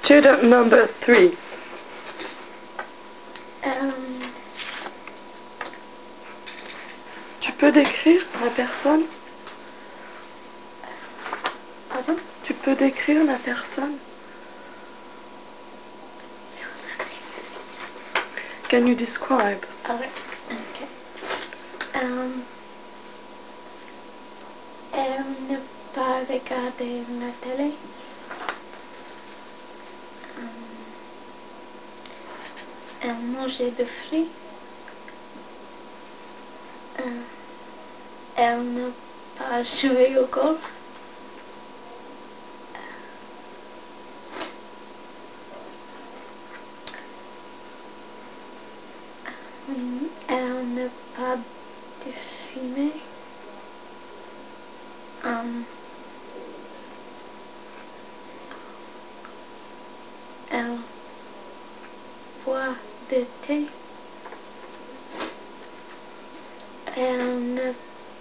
Student number 3. Tu peux décrire la personne? Pardon? Tu peux décrire la personne? Can you describe? Okay. Elle ne pas regarder la télé. Elle mangeait de fruits. Elle n'a pas joué au golf. Elle n'a pas de fumer. Elle boit de thé. Elle ne...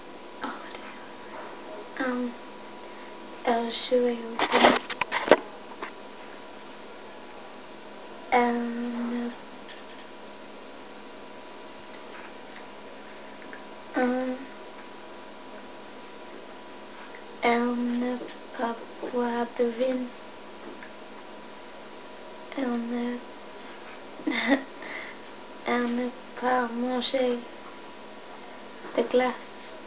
elle jouait au tennis. Elle ne pas boire de vin. Elle ne pas manger de glace.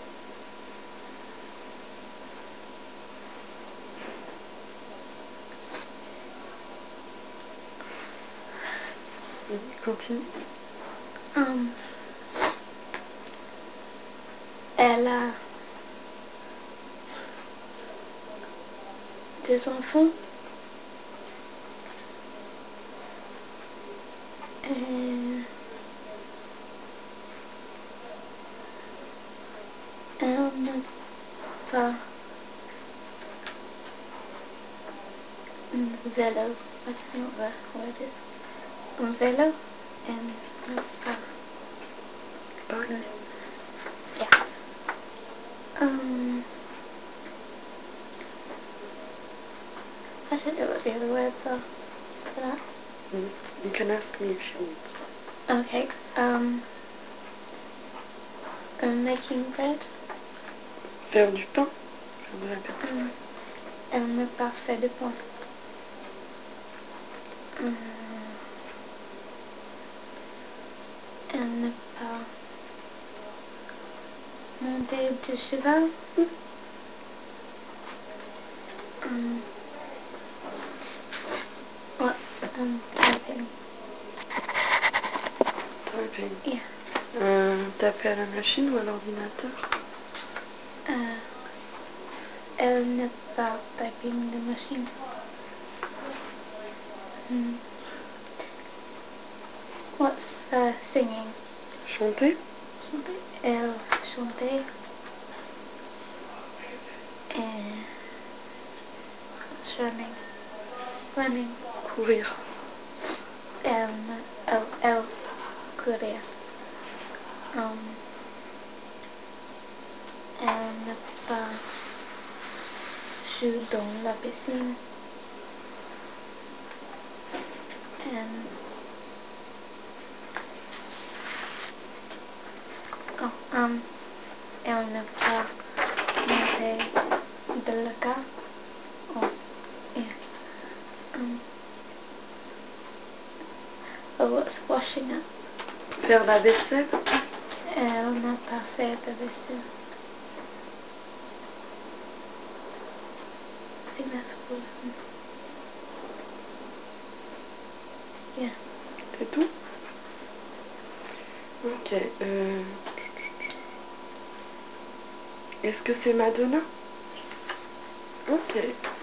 Continue. Elle a 2 enfants. Elle n'a pas un vélo. I don't know what it is. Un vélo. And Parlez. yeah. I don't know what the other words are for that. You can ask me if you want. Okay. Making bread. Faire du pain. Faire de la pâtisserie. Elle n'a pas fait de pain. Elle n'a pas monté de cheval. What's typing? Typing. Yeah. Taper à la machine ou à l'ordinateur? Elle n'a pas typing de machine. What's singing? Chanter? Elle chantait. Running. Courir. Elle courait. Elle n'a pas joué dans la piscine. Elle n'a pas monté de la car. What's washing up? Faire la vaisselle? Elle n'a pas fait de vaisselle. I think that's all. Yeah. C'est tout? Ok. Est-ce que c'est Madonna? Ok.